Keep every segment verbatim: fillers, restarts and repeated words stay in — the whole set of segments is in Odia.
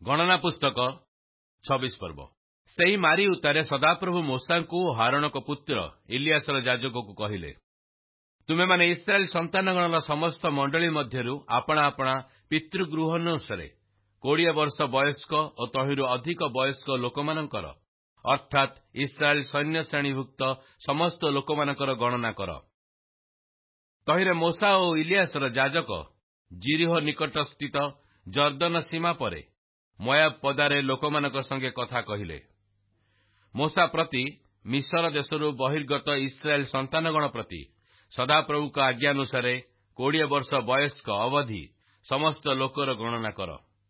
ଗଣନା ପୁସ୍ତକ ଛବିଶ ପର୍ବ। ସେହି ମାରି ଉତ୍ତାରେ ସଦାପ୍ରଭୁ ମୋଶାଙ୍କୁ ହାରଣଙ୍କ ପୁତ୍ର ଇଲିଆସର ଯାଜକକୁ କହିଲେ, ତୁମେମାନେ ଇସ୍ରାଏଲ ସନ୍ତାନଗଣର ସମସ୍ତ ମଣ୍ଡଳୀ ମଧ୍ୟରୁ ଆପଣା ଆପଣା ପିତୃଗୃହାନୁସାରେ କୋଡ଼ିଏ ବର୍ଷ ବୟସ୍କ ଓ ତହିଁରୁ ଅଧିକ ବୟସ୍କ ଲୋକମାନଙ୍କର ଅର୍ଥାତ୍ ଇସ୍ରାଏଲ ସୈନ୍ୟ ଶ୍ରେଣୀଭୁକ୍ତ ସମସ୍ତ ଲୋକମାନଙ୍କର ଗଣନା କର। ତହିଁରେ ମୋଶା ଓ ଇଲିଆସର ଯାଜକ ଜିରିହ ନିକଟସ୍ଥିତ ଜର୍ଦ୍ଦନ ସୀମା ପରେ ମୋୟାବ ପଦାରେ ଲୋକମାନଙ୍କ ସଙ୍ଗେ କଥା କହିଲେ। ମୋଶା ପ୍ରତି ମିଶର ଦେଶରୁ ବହିର୍ଗତ ଇସ୍ରାଏଲ ସନ୍ତାନଗଣ ପ୍ରତି ସଦାପ୍ରଭୁଙ୍କ ଆଜ୍ଞାନୁସାରେ କୋଡ଼ିଏ ବର୍ଷ ବୟସ୍କ ଅବଧି ସମସ୍ତ ଲୋକର ଗଣନା କର।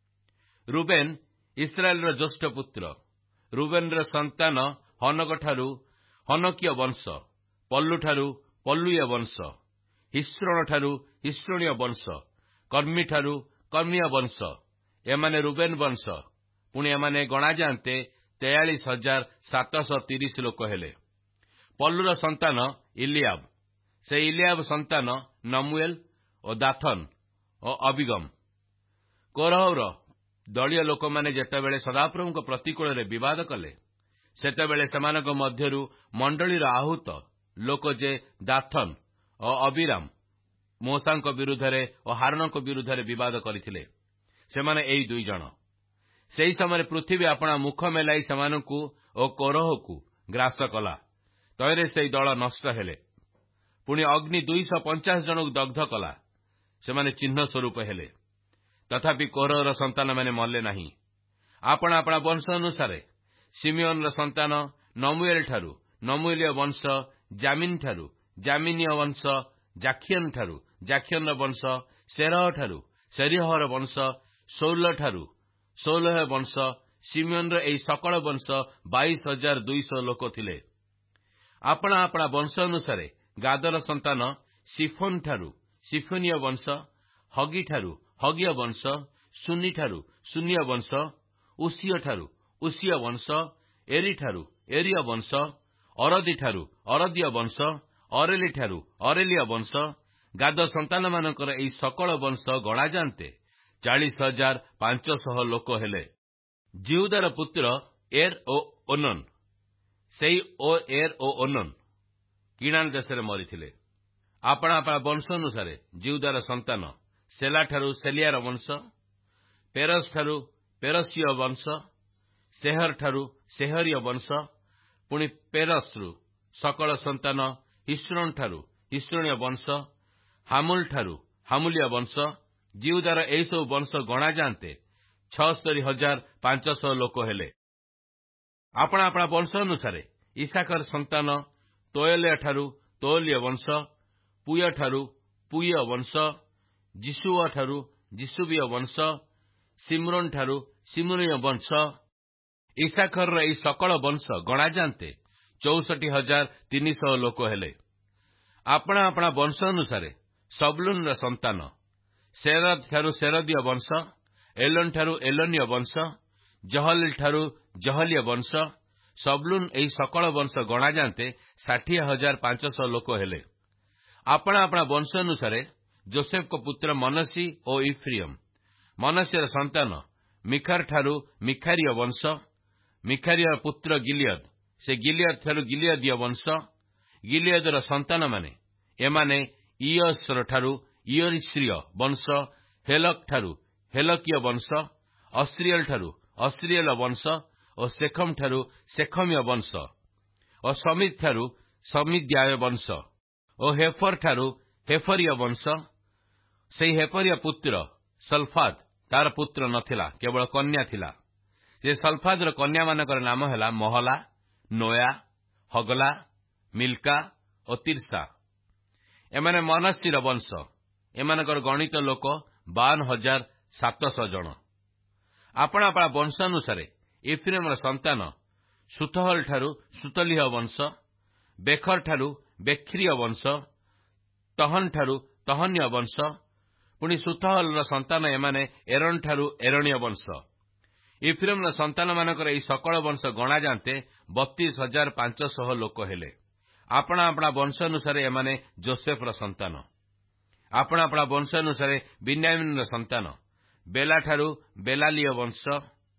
ରୁବେନ ଇସ୍ରାଏଲର ଜ୍ୟେଷ୍ଠ ପୁତ୍ର। ରୁବେନର ସନ୍ତାନ ହନକଠାରୁ ହନକୀୟ ବଂଶ, ପଲ୍ଲୁଠାରୁ ପଲ୍ଲୁୟ ବଂଶ, ହିସ୍ରୋଣଠାରୁ ହିସ୍ରୋଣୀୟ ବଂଶ, କର୍ମୀଠାରୁ କର୍ମୀୟ ବଂଶ। ଏମାନେ ରୁବେନ ବଂଶ। ପୁଣି ଏମାନେ ଗଣାଯାନ୍ତେ ତେୟାଳିଶ ହଜାର ସାତଶହ ତିରିଶ ଲୋକ ହେଲେ। ପଲ୍ଲୁର ସନ୍ତାନ ଇଲିଆବ। ସେ ଇଲିଆବ ସନ୍ତାନ ନମୁଏଲ ଓ ଦାଥନ ଓ ଅବିଗମ। କୋରହର ଦଳୀୟ ଲୋକମାନେ ଯେତେବେଳେ ସଦାପ୍ରଭୁଙ୍କ ପ୍ରତିକୂଳରେ ବିବାଦ କଲେ, ସେତେବେଳେ ସେମାନଙ୍କ ମଧ୍ୟରୁ ମଣ୍ଡଳୀର ଆହୁତ ଲୋକ ଯେ ଦାଥନ ଓ ଅବିରାମ ମୋଶାଙ୍କ ବିରୁଦ୍ଧରେ ଓ ହାରଣଙ୍କ ବିରୁଦ୍ଧରେ ବିବାଦ କରିଥିଲେ, ସେମାନେ ଏହି ଦୁଇ ଜଣ। ସେହି ସମୟରେ ପୃଥିବୀ ଆପଣା ମୁଖ ମେଲାଇ ସେମାନଙ୍କୁ ଓ କୋରହକୁ ଗ୍ରାସ କଲା। ତହିଁରେ ସେହି ଦଳ ନଷ୍ଟ ହେଲେ। ପୁଣି ଅଗ୍ନି ଦୁଇଶହ ପଚାଶ ଜଣଙ୍କୁ ଦଗ୍ଧ କଲା। ସେମାନେ ଚିହ୍ନ ସ୍ୱରୂପ ହେଲେ। ତଥାପି କୋରହର ସନ୍ତାନମାନେ ମଲେ ନାହିଁ। ଆପଣା ଆପଣା ବଂଶ ଅନୁସାରେ ସିମିଓନର ସନ୍ତାନ ନମୁଏଲଠାରୁ ନମୁଏଲୀୟ ବଂଶ, ଜାମିନଠାରୁ ଜାମିନୀୟ ବଂଶ, ଜାଖିୟନଠାରୁ ଜାଖିୟନର ବଂଶ, ସେରହଠାରୁ ସେରିହର ବଂଶ, ସୌଲଠାରୁ ସୌଲହ ବଂଶ। ସିମିଓନର ଏହି ସକଳ ବଂଶ ବାଇଶ ହଜାର ଦୁଇଶହ ଲୋକ ଥିଲେ। ଆପଣା ଆପଣା ବଂଶ ଅନୁସାରେ ଗାଦର ସନ୍ତାନ ସିଫୋନଠାରୁ ସିଫୋନୀୟ ବଂଶ, ହଗିଠାରୁ ହଗୀୟ ବଂଶ, ସୁନିଠାରୁ ସୁନୀୟ ବଂଶ, ଉସିୟଠାରୁ ଉସିୟ ବଂଶ, ଏରିଠାରୁ ଏରୀୟ ବଂଶ, ଅରଦିଠାରୁ ଅରଦୀୟ ବଂଶ, ଅରେଲିଠାରୁ ଅରେଲୀୟ ବଂଶ। ଗାଦ ସନ୍ତାନମାନଙ୍କର ଏହି ସକଳ ବଂଶ ଗଣାଯାନ୍ତେ ଚାଳିଶ ହଜାର ପାଞ୍ଚଶହ ଲୋକ ହେଲେ। ଜିହୁଦାର ପୁତ୍ର ଏର ଓ ଓନନ। ସେହି ଓ ଏର ଓ ଓନନ କିଣାନ ଦେଶରେ ମରିଥିଲେ। ଆପଣା ଆପଣା ବଂଶ ଅନୁସାରେ ଜିହୁଦାର ସନ୍ତାନ ସେଲାଠାରୁ ସେଲିଆର ବଂଶ, ପେରସଠାରୁ ପେରସୀୟ ବଂଶ, ସେହରଠାରୁ ସେହରୀୟ ବଂଶ। ପୁଣି ପେରସରୁ ସକଳ ସନ୍ତାନ ହିସ୍ରୋନଠାରୁ ହିସ୍ରୋଣୀୟ ବଂଶ, ହାମୁଲଠାରୁ ହାମୁଲୀୟ ବଂଶ। ଜିହୁଦାର ଏହିସବୁ ବଂଶ ଗଣାଯାନ୍ତେ ଛଅସ୍ତରୀ ହଜାର ପାଞ୍ଚଶହ ଲୋକ ହେଲେ। ଆପଣା ଆପଣା ବଂଶ ଅନୁସାରେ ଇସାଖର ସନ୍ତାନ ତୋଏଲଠାରୁ ତୋଏଲୀୟ ବଂଶ, ପୁୟଠାରୁ ପୁୟ ବଂଶ, ଯିସୁଅଠାରୁ ଯିସୁବୀୟ ବଂଶ, ସିମ୍ରୋନଠାରୁ ସିମ୍ରୋନୀୟ ବଂଶ। ଇସାଖରର ଏହି ସକଳ ବଂଶ ଗଣାଯାନ୍ତେ ଚଉଷଠି ହଜାର ତିନିଶହ ଲୋକ ହେଲେ। ଆପଣା ଆପଣା ବଂଶ ଅନୁସାରେ ସବଲୁନର ସନ୍ତାନ ସେରଦଠାରୁ ସେରଦୀୟ ବଂଶ, ଏଲୋନଠାରୁ ଏଲୋନୀୟ ବଂଶ, ଜହଲିଲଠାରୁ ଜହଲୀୟ ବଂଶ। ସବଲୁନ ଏହି ସକଳ ବଂଶ ଗଣାଯାନ୍ତେ ଷାଠିଏ ହଜାର ପାଞ୍ଚଶହ ଲୋକ ହେଲେ। ଆପଣା ଆପଣା ବଂଶ ଅନୁସାରେ ଯୋସେଫଙ୍କ ପୁତ୍ର ମନସି ଓ ଇଫ୍ରିୟମ। ମନସିର ସନ୍ତାନ ମିଖାରଠାରୁ ମିଖାରୀୟ ବଂଶ, ମିଖାରୀର ପୁତ୍ର ଗିଲିୟଦ। ସେ ଗିଲିୟଦଠାରୁ ଗିଲିୟଦୀୟ ବଂଶ। ଗିଲିୟଦର ସନ୍ତାନମାନେ ଏମାନେ ଇୟସରଠାରୁ ଇୟରିଶ୍ରୀୟ ବଂଶ, ହେଲକଠାରୁ ହେଲକୀୟ ବଂଶ, ଅସ୍ରିଏଲଠାରୁ ଅସ୍ରିଏଲ ବଂଶ ଓ ସେଖମଠାରୁ ସେଖମୀୟ ବଂଶ ଓ ସମିଦଠାରୁ ସମିଦ୍ୟାୟ ବଂଶ ଓ ହେଫରଠାରୁ ହେଫରୀୟ ବଂଶ। ସେହି ହେଫରୀୟ ପୁତ୍ର ସଲଫାଦ, ତାର ପୁତ୍ର ନଥିଲା, କେବଳ କନ୍ୟା ଥିଲା। ସେ ସଲଫାଦର କନ୍ୟାମାନଙ୍କର ନାମ ହେଲା ମହଲା, ନୋୟା, ହଗଲା, ମିଲ୍କା ଓ ତିର୍ସା। ଏମାନେ ମନସିର ବଂଶ। ଏମାନଙ୍କର ଗଣିତ ଲୋକ ବାଉନ ହଜାର ସାତଶହ ଜଣ। ଆପଣା ଆପଣା ବଂଶ ଅନୁସାରେ ଇଫ୍ରେମର ସନ୍ତାନ ସୁଥହଲଠାରୁ ସୁତଲିହ ବଂଶ, ବେଖରଠାରୁ ବେଖ୍ରୀୟ ବଂଶ, ତହନଠାରୁ ତହନୀୟ ବଂଶ। ପୁଣି ସୁଥହଲର ସନ୍ତାନ ଏମାନେ ଏରଣଠାରୁ ଏରଣୀୟ ବଂଶ। ଇଫ୍ରେମର ସନ୍ତାନମାନଙ୍କର ଏହି ସକଳ ବଂଶ ଗଣାଯାନ୍ତେ ବତିଶ ହଜାର ପାଞ୍ଚଶହ ଲୋକ ହେଲେ। ଆପଣା ଆପଣା ବଂଶ ଅନୁସାରେ ଏମାନେ ଯୋସେଫର ସନ୍ତାନ। ଆପଣା ଆପଣା ବଂଶ ଅନୁସାରେ ବିନ୍ୟାମିନର ସନ୍ତାନ ବେଲାଠାରୁ ବେଲାଲିୟ ବଂଶ,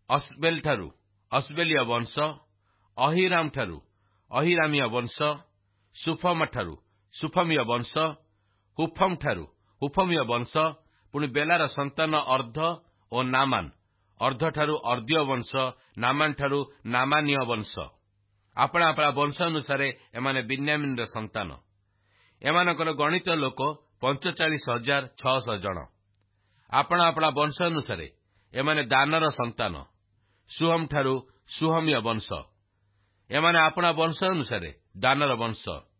ଅସବେଲ ଠାରୁ ଅସବେଲିୟ ବଂଶ, ଅହିରାମ ଠାରୁ ଅହିରାମିୟ ବଂଶ, ସୁଫମ ଠାରୁ ସୁଫମିୟ ବଂଶ, ହୁଫମ ଠାରୁ ହୁଫମିୟ ବଂଶ, ପୁଣି ବେଲାର ସନ୍ତାନ ଅର୍ଦ୍ଧ ଓ ନାମାନ, ଅର୍ଦ୍ଧ ଠାରୁ ଅର୍ଦ୍ଧୀୟ ବଂଶ, ନାମାନ ଠାରୁ ନାମାନୀୟ ବଂଶ। ଆପଣା ଆପଣା ବଂଶ ଅନୁସାରେ ଏମାନେ ବିନ୍ୟାମିନର ସନ୍ତାନ। ଏମାନଙ୍କର ଗଣିତ ଲୋକ ପଞ୍ଚଚାଳିଶ ହଜାର ଛଅଶହ ଜଣ। ଆପଣା ଆପଣା ବଂଶ ଅନୁସାରେ ଏମାନେ ଦାନର ସନ୍ତାନ, ସୁହମ ଠାରୁ ସୁହମିୟ ବଂଶ। ଏମାନେ ଆପଣା ବଂଶ ଅନୁସାରେ ଦାନର ବଂଶ।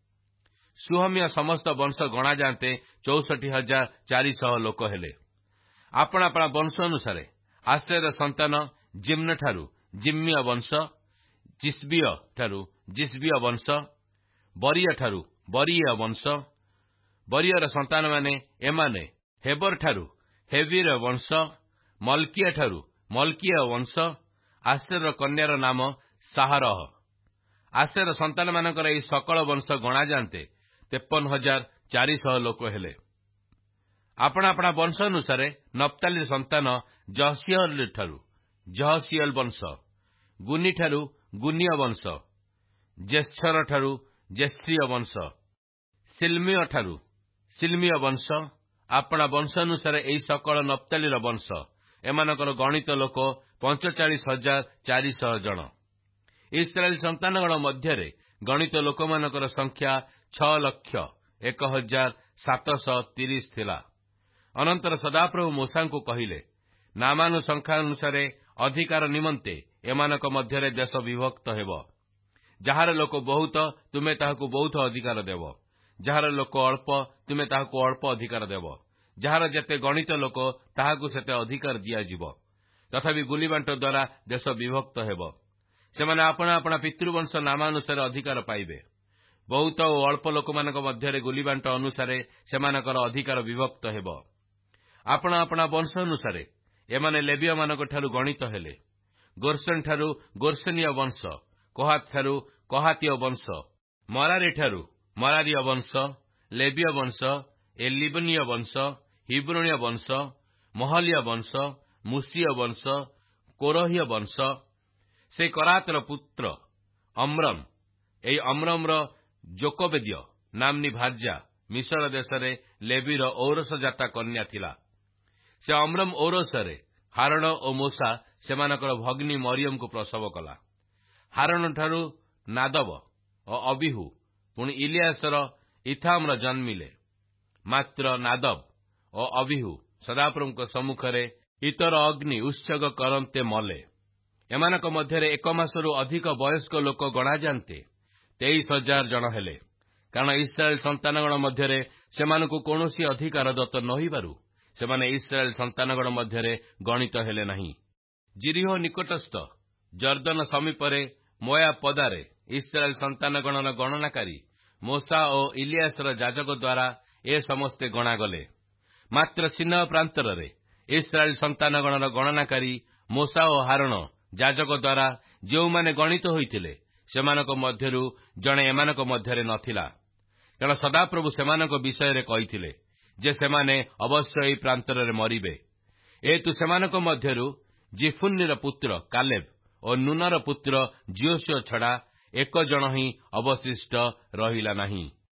ସୁହମିୟ ସମସ୍ତ ବଂଶ ଗଣାଯାନ୍ତେ ଚଉଷଠି ହଜାର ଚାରିଶହ ଲୋକ ହେଲେ। ଆପଣା ଆପଣା ବଂଶ ଅନୁସାରେ ଆଶ୍ରେର ସନ୍ତାନ ଜିମ୍ନ ଠାରୁ ଜିମ୍ମୀୟ ବଂଶ, ଜିସ୍ବିୟ ଠାରୁ ଜିସ୍ବିୟ ବଂଶ, ବରୀୟ ଠାରୁ ବରୀୟ ବଂଶ। ବରୀୟର ସନ୍ତାନମାନେ ଏମାନେ ହେବର ଠାରୁ ହେବିର ବଂଶ, ମଲକିଆ ଠାରୁ ମଲକିୟ ବଂଶ। ଆଶ୍ରେର କନ୍ୟାର ନାମ ସାହାରହ। ଆଶ୍ରେର ସନ୍ତାନମାନଙ୍କର ଏହି ସକଳ ବଂଶ ଗଣାଯାନ୍ତେ ତେପନ ହଜାର ଚାରିଶହ ଲୋକ ହେଲେ। ଆପଣା ଆପଣା ବଂଶ ଅନୁସାରେ ନପ୍ତାଲିର ସନ୍ତାନ ଜହସିଏଲ ଠାରୁ ଜହସିଏଲ ବଂଶ, ଗୁନି ଠାରୁ ଗୁନିୟ ବଂଶ, ଜେଶ୍ଚର ଠାରୁ ଜେଶ୍ରିୟ ବଂଶ, ସିଲ୍ମିୟ ଠାରୁ ସିଲ୍ମିୟ ବଂଶ। ଆପଣା ବଂଶ ଅନୁସାରେ ଏହି ସକଳ ନପ୍ତାଲିର ବଂଶ। ଏମାନଙ୍କର ଗଣିତ ଲୋକ ପଞ୍ଚଚାଳିଶ ହଜାର ଚାରିଶହ ଜଣ। ଇସ୍ରାଏଲ ସନ୍ତାନଗଣ ମଧ୍ୟରେ ଗଣିତ ଲୋକମାନଙ୍କର ସଂଖ୍ୟା ଛଅ ଲକ୍ଷ ଏକ ହଜାର ସାତଶହ ତିରିଶ ଥିଲା। ଅନନ୍ତର ସଦାପ୍ରଭୁ ମୂଷାଙ୍କୁ କହିଲେ, ନାମାନ ସଂଖ୍ୟା ଅନୁସାରେ ଅଧିକାର ନିମନ୍ତେ ଏମାନଙ୍କ ମଧ୍ୟରେ ଦେଶ ବିଭକ୍ତ ହେବ। ଯାହାର ଲୋକ ବହୁତ, ତୁମେ ତାହାକୁ ବହୁତ ଅଧିକାର ଦେବ। ଯାହାର ଲୋକ ଅଳ୍ପ, ତୁମେ ତାହାକୁ ଅଳ୍ପ ଅଧିକାର ଦେବ। ଯାହାର ଯେତେ ଗଣିତ ଲୋକ, ତାହାକୁ ସେତେ ଅଧିକାର ଦିଆଯିବ। ତଥାପି ଗୁଲିବାଣ୍ଟ ଦ୍ୱାରା ଦେଶ ବିଭକ୍ତ ହେବ। ସେମାନେ ଆପଣା ଆପଣା ପିତୃବଂଶ ନାମାନୁସାରେ ଅଧିକାର ପାଇବେ। ବହୁତ ଓ ଅଳ୍ପ ଲୋକମାନଙ୍କ ମଧ୍ୟରେ ଗୁଲିବାଣ୍ଟ ଅନୁସାରେ ସେମାନଙ୍କର ଅଧିକାର ବିଭକ୍ତ ହେବ। ଆପଣା ଆପଣା ବଂଶ ଅନୁସାରେ ଏମାନେ ଲେବୀୟମାନଙ୍କ ଠାରୁ ଗଣିତ ହେଲେ। ଗୋର୍ସନ ଠାରୁ ଗୋର୍ସନୀୟ ବଂଶ, କୋହାତ ଠାରୁ କୋହାତୀୟ ବଂଶ, ମରାରୀ ଠାରୁ ମରାରୀୟ ବଂଶ, ଲେବୀୟ ବଂଶ, ଏଲିବନୀୟ ବଂଶ, ହିବ୍ରୋନୀୟ ବଂଶ, ମହଲୀୟ ବଂଶ, ମୁସୀୟ ବଂଶ, କୋରହୀୟ ବଂଶ। ସେ କରାତର ପୁତ୍ର ଅମ୍ରମ। ଏହି ଅମ୍ରମର ଯୋକବେଦ୍ୟ ନାମ୍ନୀ ଭାର୍ଯ୍ୟା ମିଶର ଦେଶରେ ଲେବୀର ଔରସଜାତା କନ୍ୟା ଥିଲା। ସେ ଅମ୍ରମ ଔରସରେ ହାରଣ ଓ ମୋଶା ସେମାନଙ୍କର ଭଗ୍ନୀ ମରିୟମକୁ ପ୍ରସବ କଲା। ହାରଣ ଠାରୁ ନାଦବ ଓ ଅବିହୁ, ପୁଣି ଇଲିଆସର ଇଥାମର ଜନ୍ମିଲେ। ମାତ୍ର ନାଦବ ଓ ଅବିହୁ ସଦାପ୍ରଭୁଙ୍କ ସମ୍ମୁଖରେ ଇତର ଅଗ୍ନି ଉତ୍ସର୍ଗ କରନ୍ତେ ମଲେ। ଏମାନଙ୍କ ମଧ୍ୟରେ ଏକ ମାସରୁ ଅଧିକ ବୟସ୍କ ଲୋକ ଗଣାଯାନ୍ତେ ତେଇଶ ହଜାର ଜଣ ହେଲେ। କାରଣ ଇସ୍ରାଏଲ ସନ୍ତାନଗଣ ମଧ୍ୟରେ ସେମାନଙ୍କୁ କୌଣସି ଅଧିକାର ଦତ୍ତ ନ ହୋଇବାରୁ ସେମାନେ ଇସ୍ରାଏଲ ସନ୍ତାନଗଣ ମଧ୍ୟରେ ଗଣିତ ହେଲେ ନାହିଁ। ଜିରିହ ନିକଟସ୍ଥ ଜର୍ଦ୍ଦନ ସମୀପରେ ମୋୟାବ ପଦାରେ ଇସ୍ରାଏଲ ସନ୍ତାନଗଣର ଗଣନାକାରୀ ମୋଶା ଓ ଇଲିଆସର ଯାଜକ ଦ୍ୱାରା ଏ ସମସ୍ତେ ଗଣାଗଲେ। ମାତ୍ର ସିନ୍ୟ ପ୍ରାନ୍ତରରେ ଇସ୍ରାଏଲ ସନ୍ତାନଗଣର ଗଣନାକାରୀ ମୋଶା ଓ ହାରଣ ଯାଜକ ଦ୍ୱାରା ଯେଉଁମାନେ ଗଣିତ ହୋଇଥିଲେ, ସେମାନଙ୍କ ମଧ୍ୟରୁ ଜଣେ ଏମାନଙ୍କ ମଧ୍ୟରେ ନଥିଲା। କାରଣ ସଦାପ୍ରଭୁ ସେମାନଙ୍କ ବିଷୟରେ କହିଥିଲେ ଯେ ସେମାନେ ଅବଶ୍ୟ ଏହି ପ୍ରାନ୍ତରରେ ମରିବେ। ଏହେତୁ ସେମାନଙ୍କ ମଧ୍ୟରୁ ଜିଫୁନ୍ନିର ପୁତ୍ର କାଲେବ ଓ ନୁନର ପୁତ୍ର ଜିଓଶୁଆ ଛଡ଼ା ଏକ ଜଣ ହିଁ ଅବଶିଷ୍ଟ ରହିଲା ନାହିଁ।